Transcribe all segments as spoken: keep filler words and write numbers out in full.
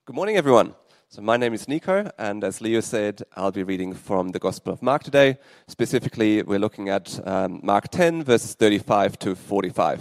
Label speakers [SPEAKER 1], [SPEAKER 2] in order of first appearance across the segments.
[SPEAKER 1] Good morning, everyone. So my name is Nico, and as Leo said, I'll be reading from the Gospel of Mark today. Specifically, we're looking at um, Mark ten, verses thirty-five to forty-five.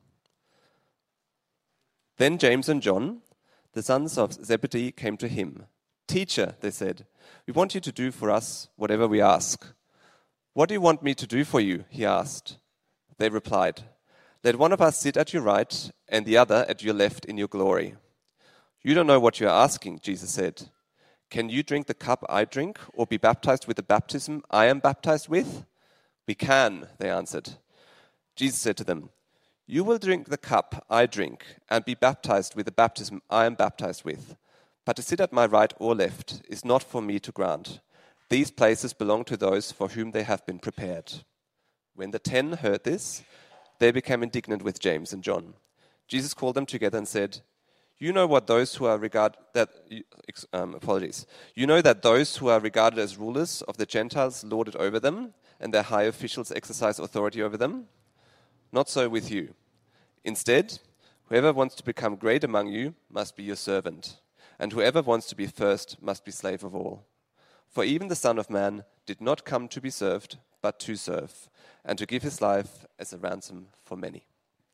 [SPEAKER 1] Then James and John, the sons of Zebedee, came to him. "Teacher," they said, "we want you to do for us whatever we ask." "What do you want me to do for you?" he asked. They replied, "Let one of us sit at your right and the other at your left in your glory." "You don't know what you are asking," Jesus said. "Can you drink the cup I drink, or be baptized with the baptism I am baptized with?" "We can," they answered. Jesus said to them, "You will drink the cup I drink, and be baptized with the baptism I am baptized with. But to sit at my right or left is not for me to grant. These places belong to those for whom they have been prepared." When the ten heard this, they became indignant with James and John. Jesus called them together and said, You know what those who are regard that um, apologies. You know that those who are regarded as rulers of the Gentiles lord it over them, and their high officials exercise authority over them. Not so with you. Instead, whoever wants to become great among you must be your servant, and whoever wants to be first must be slave of all. For even the Son of Man did not come to be served, but to serve, and to give his life as a ransom for many.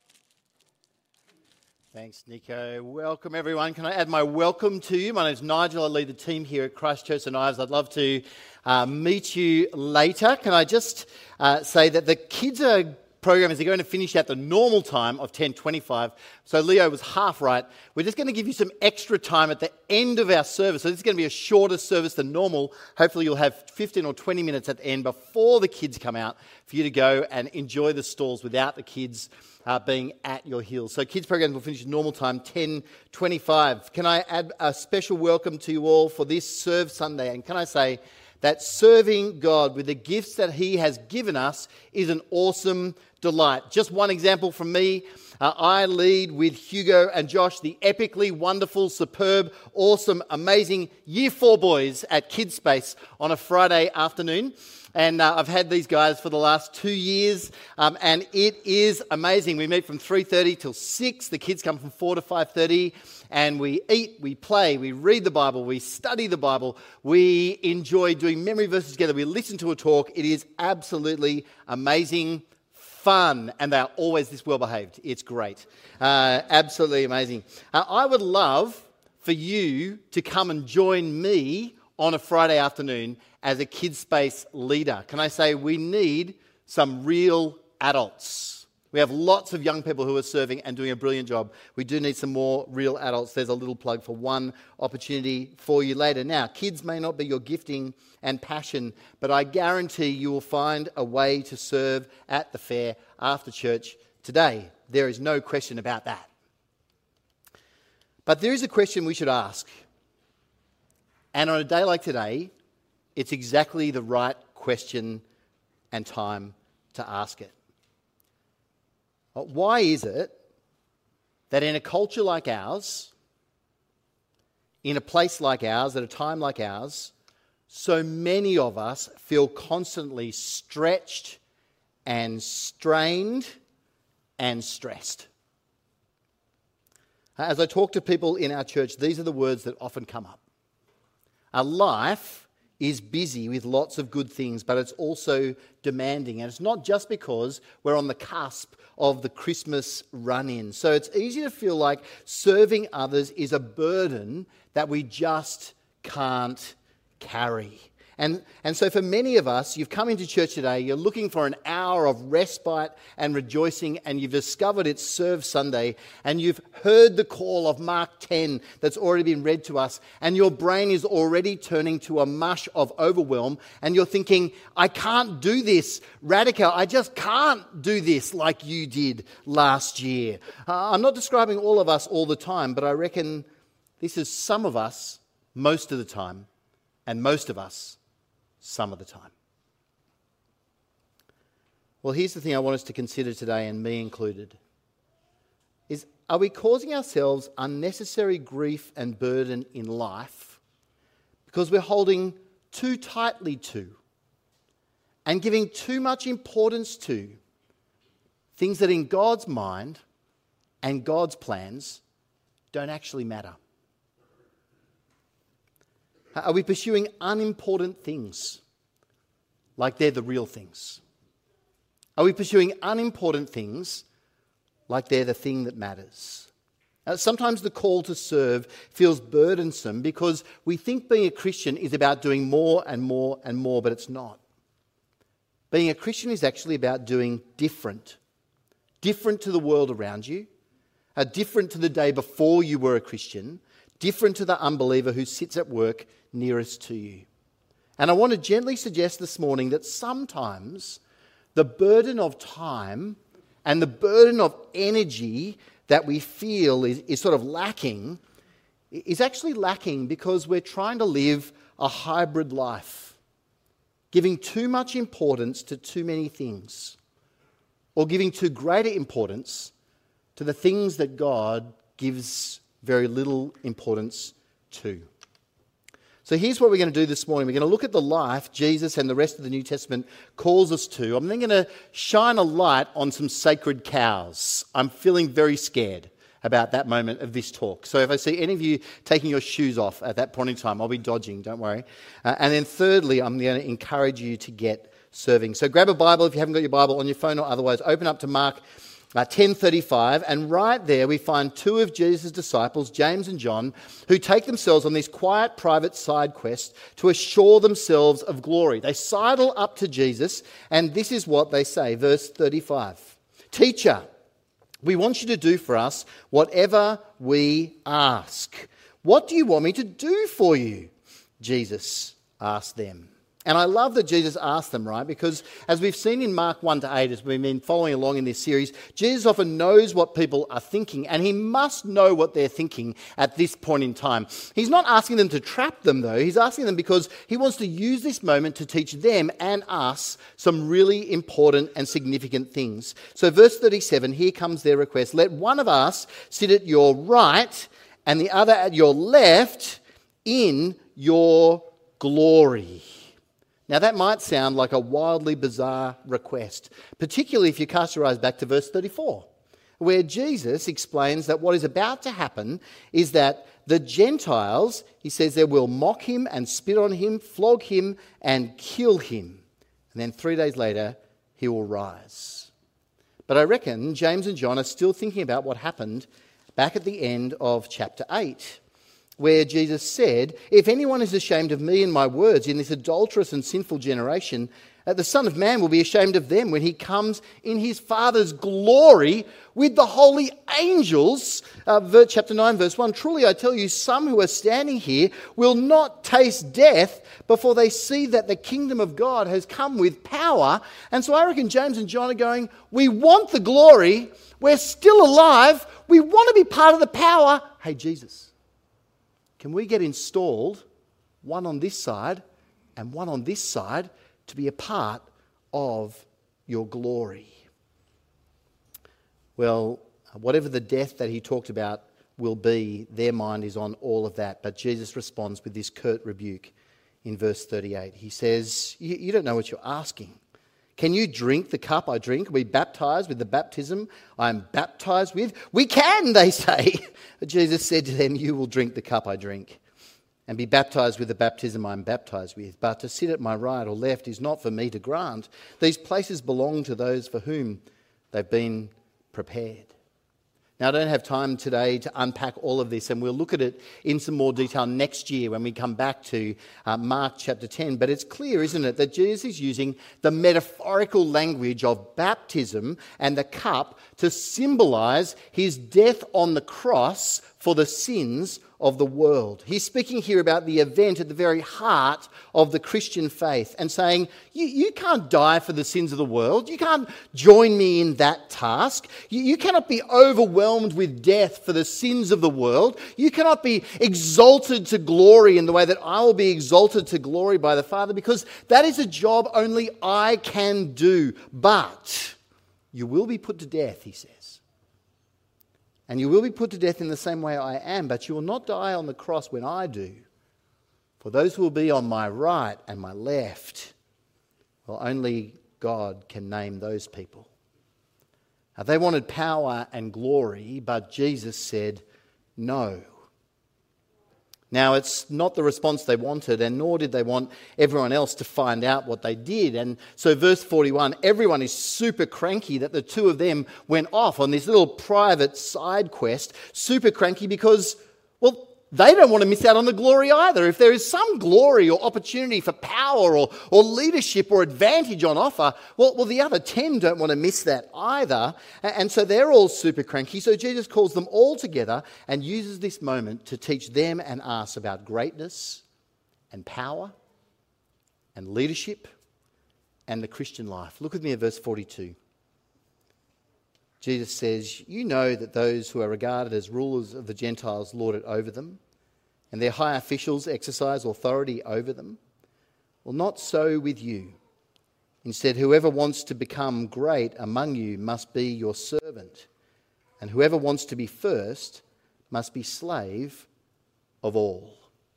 [SPEAKER 2] Thanks, Nico. Welcome, everyone. Can I add my welcome to you? My name is Nigel. I lead the team here at Christchurch Saint Ives. I'd love to uh, meet you later. Can I just uh, say that the kids are program is they're going to finish at the normal time of ten twenty-five. So Leo was half right. We're just going to give you some extra time at the end of our service. So this is going to be a shorter service than normal. Hopefully you'll have fifteen or twenty minutes at the end before the kids come out for you to go and enjoy the stalls without the kids uh, being at your heels. So kids programs will finish at normal time, ten twenty-five. Can I add a special welcome to you all for this Serve Sunday? And can I say that serving God with the gifts that He has given us is an awesome delight. Just one example from me. Uh, I lead with Hugo and Josh the epically wonderful, superb, awesome, amazing Year four boys at Kids Space on a Friday afternoon. And uh, I've had these guys for the last two years, um, and it is amazing. We meet from three thirty till six. The kids come from four to five thirty, and we eat, we play, we read the Bible, we study the Bible, we enjoy doing memory verses together, we listen to a talk. It is absolutely amazing fun, and they're always this well behaved. It's great. Uh, absolutely amazing. Uh, I would love for you to come and join me on a Friday afternoon as a Kids Space leader. Can I say we need some real adults? We have lots of young people who are serving and doing a brilliant job. We do need some more real adults. There's a little plug for one opportunity for you later. Now, kids may not be your gifting and passion, but I guarantee you will find a way to serve at the fair after church today. There is no question about that. But there is a question we should ask. And on a day like today, it's exactly the right question and time to ask it. Why is it that in a culture like ours, in a place like ours, at a time like ours, so many of us feel constantly stretched and strained and stressed? As I talk to people in our church, these are the words that often come up. Our life is busy with lots of good things, but it's also demanding. And it's not just because we're on the cusp of the Christmas run-in. So it's easy to feel like serving others is a burden that we just can't carry. And, and so for many of us, you've come into church today, you're looking for an hour of respite and rejoicing, and you've discovered it's Serve Sunday, and you've heard the call of Mark ten that's already been read to us, and your brain is already turning to a mush of overwhelm, and you're thinking, I can't do this, Radical, I just can't do this like you did last year. Uh, I'm not describing all of us all the time, but I reckon this is some of us most of the time, and most of us some of the time. Well, here's the thing I want us to consider today, and me included, is are we causing ourselves unnecessary grief and burden in life because we're holding too tightly to and giving too much importance to things that in God's mind and God's plans don't actually matter? Are we pursuing unimportant things like they're the real things? Are we pursuing unimportant things like they're the thing that matters? Uh, sometimes the call to serve feels burdensome because we think being a Christian is about doing more and more and more, but it's not. Being a Christian is actually about doing different. Different to the world around you, uh, different to the day before you were a Christian, different to the unbeliever who sits at work nearest to you. And I want to gently suggest this morning that sometimes the burden of time and the burden of energy that we feel is, is sort of lacking is actually lacking because we're trying to live a hybrid life, giving too much importance to too many things, or giving too greater importance to the things that God gives very little importance to. So here's what we're going to do this morning. We're going to look at the life Jesus and the rest of the New Testament calls us to. I'm then going to shine a light on some sacred cows. I'm feeling very scared about that moment of this talk. So if I see any of you taking your shoes off at that point in time, I'll be dodging, don't worry. Uh, and then thirdly, I'm going to encourage you to get serving. So grab a Bible if you haven't got your Bible on your phone or otherwise. Open up to Mark Uh, ten thirty-five, and right there we find two of Jesus' disciples, James and John, who take themselves on this quiet private side quest to assure themselves of glory. They sidle up to Jesus, and this is what they say, verse thirty-five. Teacher, we want you to do for us whatever we ask. What do you want me to do for you? Jesus asked them. And I love that Jesus asked them, right? Because as we've seen in Mark one to eight, as we've been following along in this series, Jesus often knows what people are thinking, and he must know what they're thinking at this point in time. He's not asking them to trap them, though. He's asking them because he wants to use this moment to teach them and us some really important and significant things. So verse thirty-seven, here comes their request. Let one of us sit at your right and the other at your left in your glory. Now that might sound like a wildly bizarre request, particularly if you cast your eyes back to verse thirty-four, where Jesus explains that what is about to happen is that the Gentiles, he says, they will mock him and spit on him, flog him and kill him. And then three days later, he will rise. But I reckon James and John are still thinking about what happened back at the end of chapter eight. Where Jesus said, if anyone is ashamed of me and my words in this adulterous and sinful generation, uh, the Son of Man will be ashamed of them when he comes in his Father's glory with the holy angels. Uh, chapter nine, verse one, truly I tell you, some who are standing here will not taste death before they see that the kingdom of God has come with power. And so I reckon James and John are going, we want the glory, we're still alive, we want to be part of the power. Hey, Jesus, can we get installed, one on this side and one on this side, to be a part of your glory? Well, whatever the death that he talked about will be, their mind is on all of that. But Jesus responds with this curt rebuke in verse thirty-eight. He says, you, you don't know what you're asking. Can you drink the cup I drink? Are we baptized with the baptism I am baptized with? We can, they say. But Jesus said to them, you will drink the cup I drink and be baptized with the baptism I am baptized with. But to sit at my right or left is not for me to grant. These places belong to those for whom they've been prepared. Now, I don't have time today to unpack all of this, and we'll look at it in some more detail next year when we come back to uh, Mark chapter ten. But it's clear, isn't it, that Jesus is using the metaphorical language of baptism and the cup to symbolise his death on the cross for the sins of the world. He's speaking here about the event at the very heart of the Christian faith and saying, you, you can't die for the sins of the world. You can't join me in that task. You, you cannot be overwhelmed with death for the sins of the world. You cannot be exalted to glory in the way that I will be exalted to glory by the Father, because that is a job only I can do. But you will be put to death, he says. And you will be put to death in the same way I am, but you will not die on the cross when I do. For those who will be on my right and my left, well, only God can name those people. Now, they wanted power and glory, but Jesus said, no. Now, it's not the response they wanted, and nor did they want everyone else to find out what they did. And so verse forty-one, everyone is super cranky that the two of them went off on this little private side quest. Super cranky because, well, they don't want to miss out on the glory either. If there is some glory or opportunity for power or, or leadership or advantage on offer, well, well, the other ten don't want to miss that either. And so they're all super cranky. So Jesus calls them all together and uses this moment to teach them and us about greatness and power and leadership and the Christian life. Look with me at verse forty-two. Jesus says, "You know that those who are regarded as rulers of the Gentiles lord it over them, and their high officials exercise authority over them. Well, not so with you. Instead, whoever wants to become great among you must be your servant, and whoever wants to be first must be slave of all."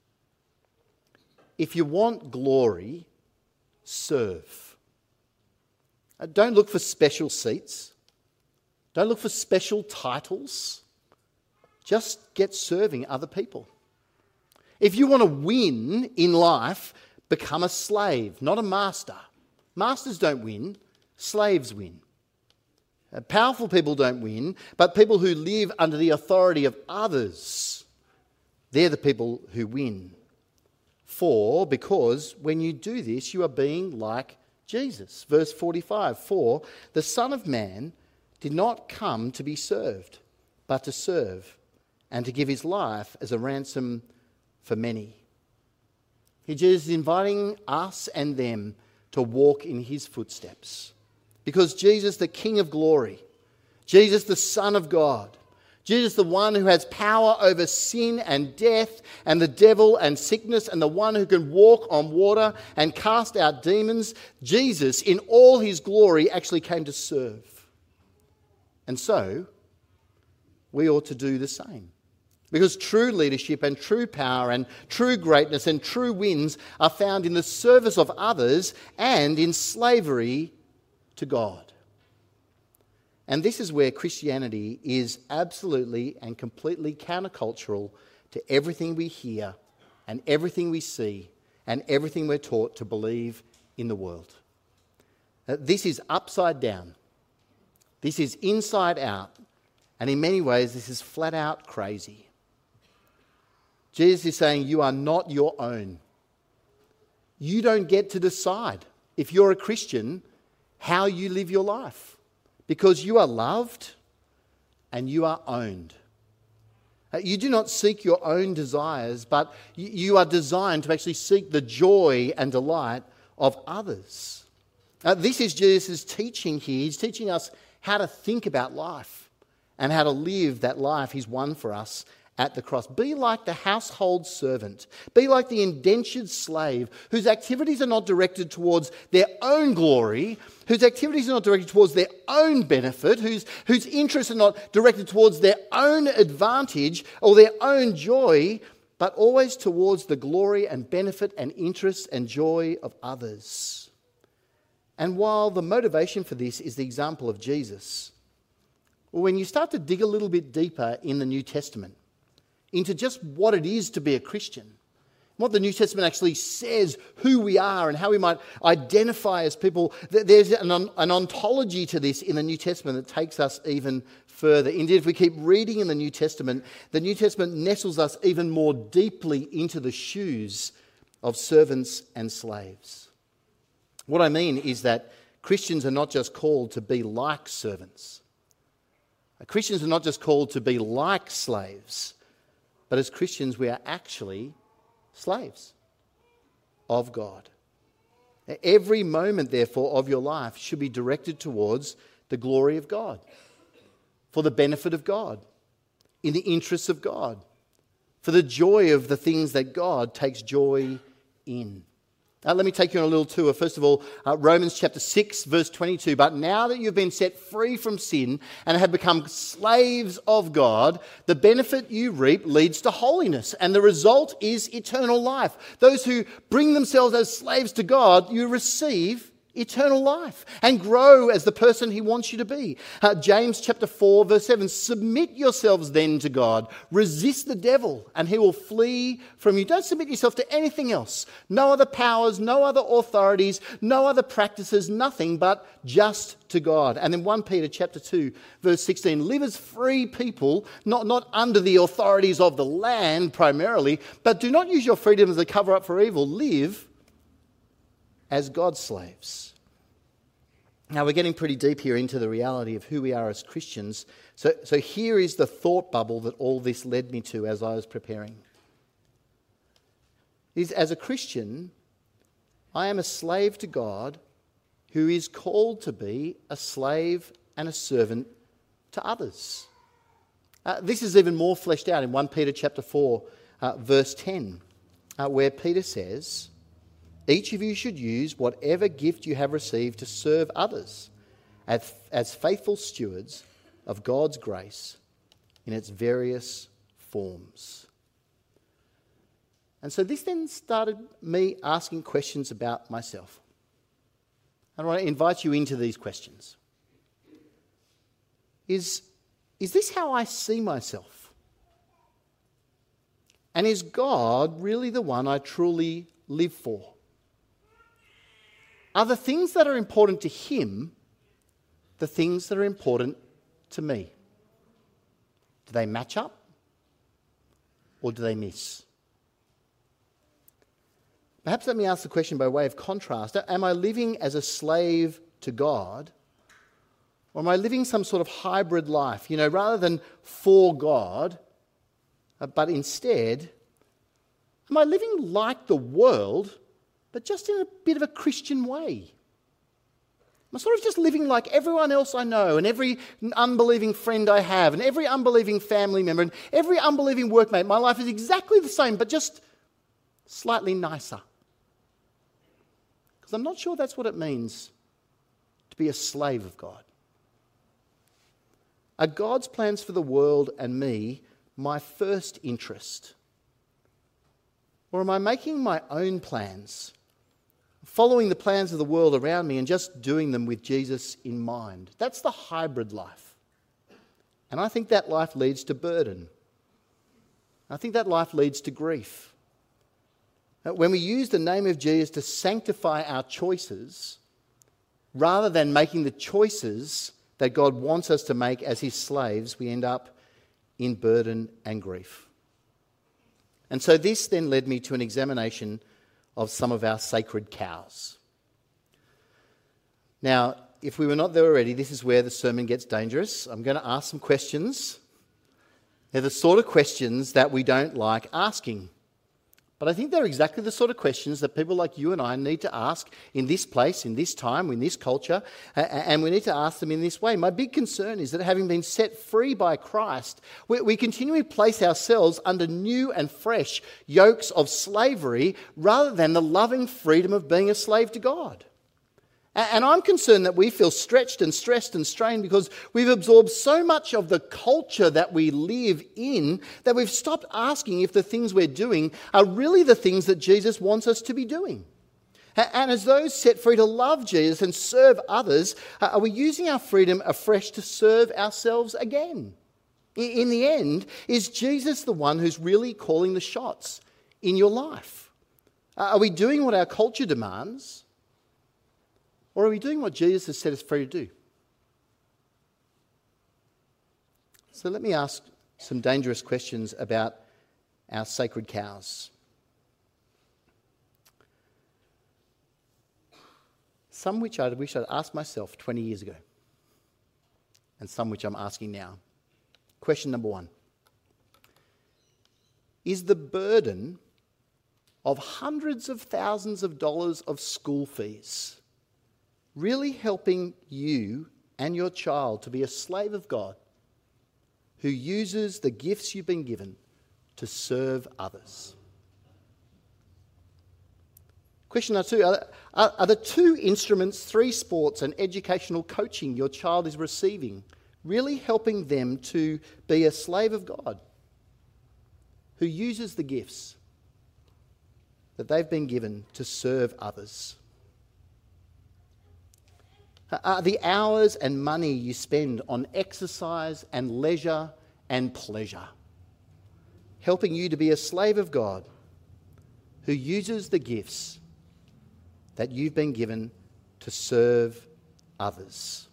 [SPEAKER 2] If you want glory, serve. Don't look for special seats. Don't look for special titles. Just get serving other people. If you want to win in life, become a slave, not a master. Masters don't win, slaves win. Uh, Powerful people don't win, but people who live under the authority of others, they're the people who win. For, because when you do this, you are being like Jesus. Verse forty-five, "For the Son of Man did not come to be served, but to serve, and to give his life as a ransom for many." Here Jesus is inviting us and them to walk in his footsteps. Because Jesus, the King of glory, Jesus, the Son of God, Jesus, the one who has power over sin and death and the devil and sickness, and the one who can walk on water and cast out demons, Jesus, in all his glory, actually came to serve. And so, we ought to do the same. Because true leadership and true power and true greatness and true wins are found in the service of others and in slavery to God. And this is where Christianity is absolutely and completely countercultural to everything we hear and everything we see and everything we're taught to believe in the world. This is upside down. This is inside out, and in many ways this is flat out crazy. Jesus is saying you are not your own. You don't get to decide, if you're a Christian, how you live your life, because you are loved and you are owned. You do not seek your own desires, but you are designed to actually seek the joy and delight of others. Now, this is Jesus' teaching here. He's teaching us how to think about life and how to live that life he's won for us at the cross. Be like the household servant. Be like the indentured slave whose activities are not directed towards their own glory, whose activities are not directed towards their own benefit, whose, whose interests are not directed towards their own advantage or their own joy, but always towards the glory and benefit and interest and joy of others. And while the motivation for this is the example of Jesus, well, when you start to dig a little bit deeper in the New Testament into just what it is to be a Christian, what the New Testament actually says who we are and how we might identify as people, there's an, an ontology to this in the New Testament that takes us even further. Indeed, if we keep reading in the New Testament, the New Testament nestles us even more deeply into the shoes of servants and slaves. What I mean is that Christians are not just called to be like servants. Christians are not just called to be like slaves, but as Christians we are actually slaves of God. Every moment, therefore, of your life should be directed towards the glory of God, for the benefit of God, in the interests of God, for the joy of the things that God takes joy in. Uh, let me take you on a little tour. First of all, uh, Romans chapter six, verse twenty-two. "But now that you've been set free from sin and have become slaves of God, the benefit you reap leads to holiness, and the result is eternal life." Those who bring themselves as slaves to God, you receive eternal life and grow as the person he wants you to be. Uh, James chapter four, verse seven, submit yourselves then to God. Resist the devil and he will flee from you. Don't submit yourself to anything else. No other powers, no other authorities, no other practices, nothing but just to God. And then First Peter chapter two, verse sixteen, live as free people, not, not under the authorities of the land primarily, but do not use your freedom as a cover up for evil. Live as God's slaves. Now, we're getting pretty deep here into the reality of who we are as Christians. So, so here is the thought bubble that all this led me to as I was preparing. Is as a Christian, I am a slave to God who is called to be a slave and a servant to others. Uh, this is even more fleshed out in First Peter chapter four, uh, verse ten, uh, where Peter says, each of you should use whatever gift you have received to serve others as, as faithful stewards of God's grace in its various forms. And so this then started me asking questions about myself. I want to invite you into these questions. Is, is this how I see myself? And is God really the one I truly live for? Are the things that are important to him the things that are important to me? Do they match up or do they miss? Perhaps let me ask the question by way of contrast. Am I living as a slave to God, or am I living some sort of hybrid life? You know, rather than for God, but instead, am I living like the world, but just in a bit of a Christian way? I'm sort of just living like everyone else I know, and every unbelieving friend I have, and every unbelieving family member, and every unbelieving workmate. My life is exactly the same, but just slightly nicer. Because I'm not sure that's what it means to be a slave of God. Are God's plans for the world and me my first interest? Or am I making my own plans, following the plans of the world around me and just doing them with Jesus in mind? That's the hybrid life. And I think that life leads to burden. I think that life leads to grief. When we use the name of Jesus to sanctify our choices, rather than making the choices that God wants us to make as his slaves, we end up in burden and grief. And so this then led me to an examination of some of our sacred cows. Now, if we were not there already, this is where the sermon gets dangerous. I'm going to ask some questions. They're the sort of questions that we don't like asking. But I think they're exactly the sort of questions that people like you and I need to ask in this place, in this time, in this culture, and we need to ask them in this way. My big concern is that having been set free by Christ, we continually place ourselves under new and fresh yokes of slavery rather than the loving freedom of being a slave to God. And I'm concerned that we feel stretched and stressed and strained because we've absorbed so much of the culture that we live in that we've stopped asking if the things we're doing are really the things that Jesus wants us to be doing. And as those set free to love Jesus and serve others, are we using our freedom afresh to serve ourselves again? In the end, is Jesus the one who's really calling the shots in your life? Are we doing what our culture demands? Or are we doing what Jesus has set us free to do? So let me ask some dangerous questions about our sacred cows. Some which I wish I'd asked myself twenty years ago, and some which I'm asking now. Question number one. Is the burden of hundreds of thousands of dollars of school fees really helping you and your child to be a slave of God who uses the gifts you've been given to serve others? Question number two, are, are, are the two instruments, three sports and educational coaching your child is receiving really helping them to be a slave of God who uses the gifts that they've been given to serve others? Are the hours and money you spend on exercise and leisure and pleasure helping you to be a slave of God who uses the gifts that you've been given to serve others?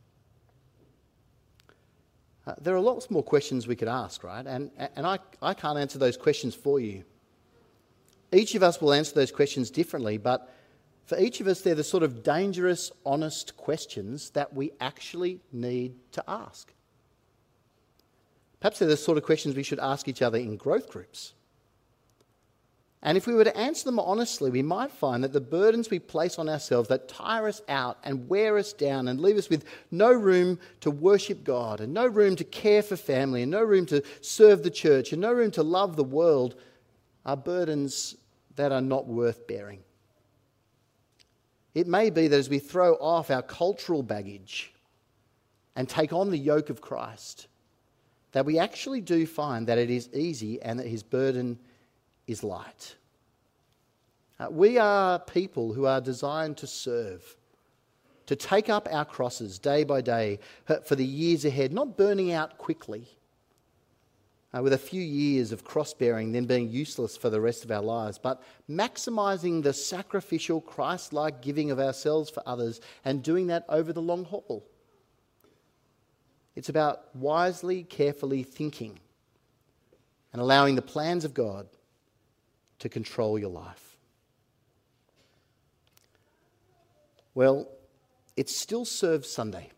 [SPEAKER 2] Uh, there are lots more questions we could ask, right? And, and I, I can't answer those questions for you. Each of us will answer those questions differently, but for each of us, they're the sort of dangerous, honest questions that we actually need to ask. Perhaps they're the sort of questions we should ask each other in growth groups. And if we were to answer them honestly, we might find that the burdens we place on ourselves that tire us out and wear us down and leave us with no room to worship God and no room to care for family and no room to serve the church and no room to love the world are burdens that are not worth bearing. It may be that as we throw off our cultural baggage and take on the yoke of Christ, that we actually do find that it is easy and that his burden is light. Uh, we are people who are designed to serve, to take up our crosses day by day for the years ahead, not burning out quickly, uh, with a few years of cross-bearing then being useless for the rest of our lives, but maximising the sacrificial, Christ-like giving of ourselves for others and doing that over the long haul. It's about wisely, carefully thinking and allowing the plans of God to control your life. Well, it's still Serve Sunday.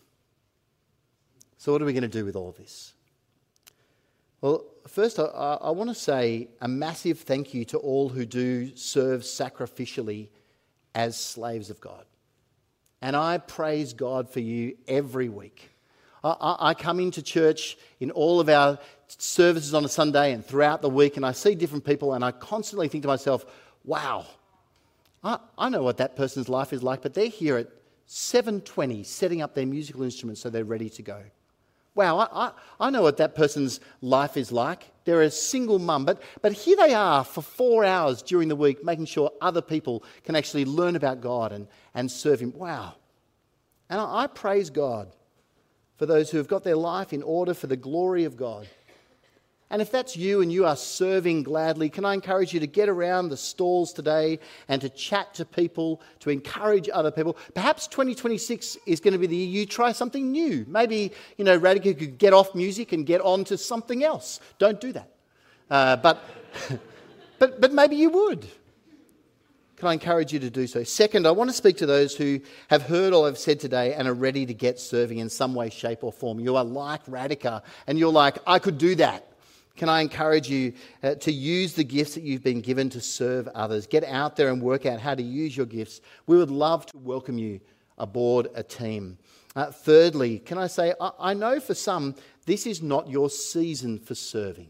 [SPEAKER 2] So what are we going to do with all of this? Well, first I, I want to say a massive thank you to all who do serve sacrificially as slaves of God. And I praise God for you every week. I come into church in all of our services on a Sunday and throughout the week, and I see different people, and I constantly think to myself, wow, I, I know what that person's life is like, but they're here at seven twenty setting up their musical instruments so they're ready to go. Wow, I, I, I know what that person's life is like. They're a single mum, but, but here they are for four hours during the week making sure other people can actually learn about God and, and serve him. Wow. And I, I praise God for those who have got their life in order for the glory of God. And if that's you and you are serving gladly, can I encourage you to get around the stalls today and to chat to people, to encourage other people? Perhaps twenty twenty-six is going to be the year you try something new. Maybe, you know, Radical could get off music and get on to something else. Don't do that. Uh, but, but, but maybe you would. Can I encourage you to do so? Second, I want to speak to those who have heard all I've said today and are ready to get serving in some way, shape or form. You are like Radica and you're like, I could do that. Can I encourage you uh, to use the gifts that you've been given to serve others? Get out there and work out how to use your gifts. We would love to welcome you aboard a team. Uh, thirdly, can I say, I, I know for some, this is not your season for serving.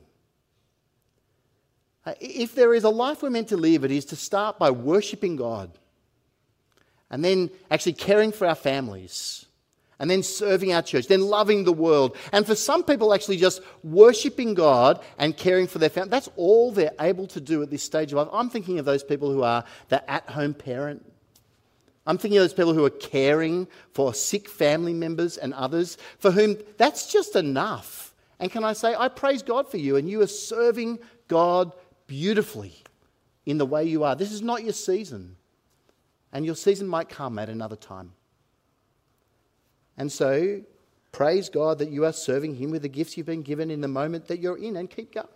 [SPEAKER 2] If there is a life we're meant to live, it is to start by worshipping God and then actually caring for our families and then serving our church, then loving the world. And for some people, actually just worshipping God and caring for their family, that's all they're able to do at this stage of life. I'm thinking of those people who are the at-home parent. I'm thinking of those people who are caring for sick family members and others for whom that's just enough. And can I say, I praise God for you, and you are serving God beautifully in the way you are. This is not your season, and your season might come at another time. And so, praise God that you are serving him with the gifts you've been given in the moment that you're in, and keep going.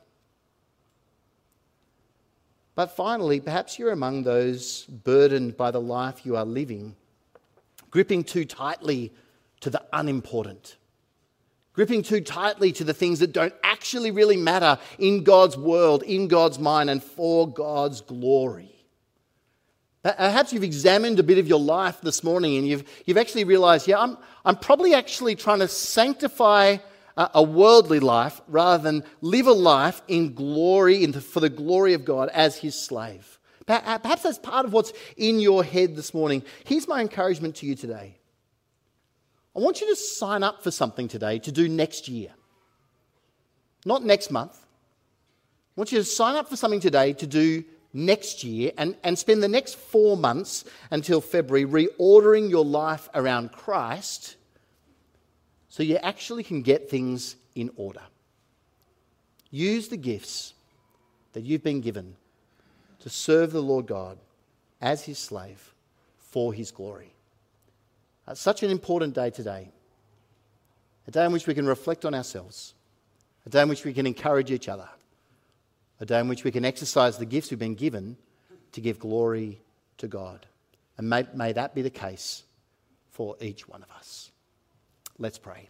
[SPEAKER 2] But finally, perhaps you're among those burdened by the life you are living, gripping too tightly to the unimportant. Gripping too tightly to the things that don't actually really matter in God's world, in God's mind, and for God's glory. Perhaps you've examined a bit of your life this morning and you've you've actually realised, yeah, I'm I'm probably actually trying to sanctify a, a worldly life rather than live a life in glory, in the, for the glory of God as his slave. Perhaps that's part of what's in your head this morning. Here's my encouragement to you today. I want you to sign up for something today to do next year. Not next month. I want you to sign up for something today to do next year and, and spend the next four months until February reordering your life around Christ so you actually can get things in order. Use the gifts that you've been given to serve the Lord God as his slave for his glory. It's such an important day today. A day in which we can reflect on ourselves. A day in which we can encourage each other. A day in which we can exercise the gifts we've been given to give glory to God. And may, may that be the case for each one of us. Let's pray.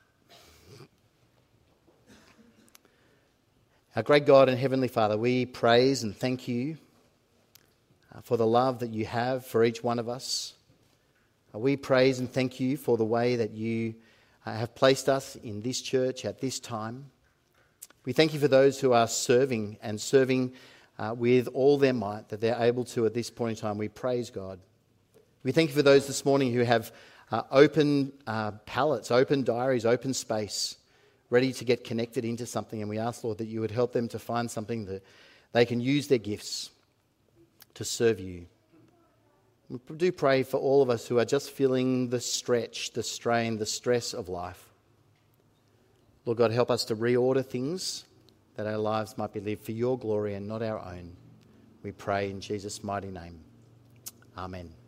[SPEAKER 2] Our great God and Heavenly Father, we praise and thank you for the love that you have for each one of us. We praise and thank you for the way that you have placed us in this church at this time. We thank you for those who are serving and serving uh, with all their might that they're able to at this point in time. We praise God. We thank you for those this morning who have uh, open uh, palettes, open diaries, open space, ready to get connected into something. And we ask, Lord, that you would help them to find something that they can use their gifts to serve you. We do pray for all of us who are just feeling the stretch, the strain, the stress of life. Lord God, help us to reorder things that our lives might be lived for your glory and not our own. We pray in Jesus' mighty name. Amen.